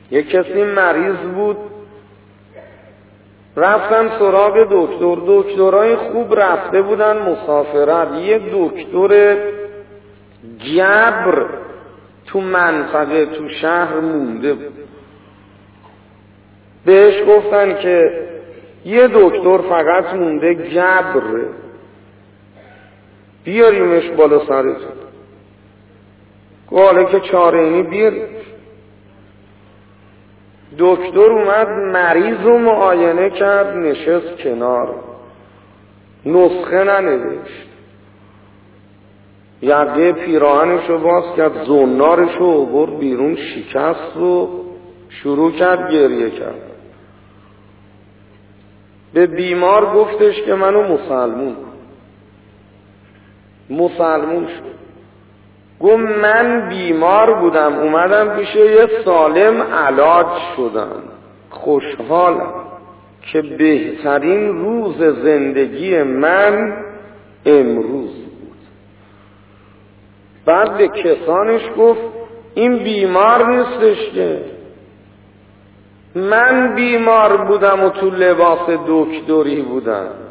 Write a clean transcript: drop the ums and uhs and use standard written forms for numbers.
یک کسی مریض بود، رفتن سراغ دکتر. دکترای خوب رفته بودن مسافرت. یک دکتر جبر تو منطقه تو شهر مونده بود. بهش گفتن که یه دکتر فقط مونده جبر، بیاریمش بالا سرتون. حالا که چاره اینی بیاریمش. دکتر اومد مریض رو معاینه کرد، نشست کنار، نسخه ننوشت، یقه پیراهنش رو باز کرد، زنارش رو آورد بیرون، شکست و شروع کرد گریه کرد. به بیمار گفتش که منو مسلمون شد. گفت من بیمار بودم، اومدم پیش یه سالم علاج شدم، خوشحالم که بهترین روز زندگی من امروز بود. بعد به کسانش گفت این بیمار نیستش که من بیمار بودم و تو لباس دکتری بودم.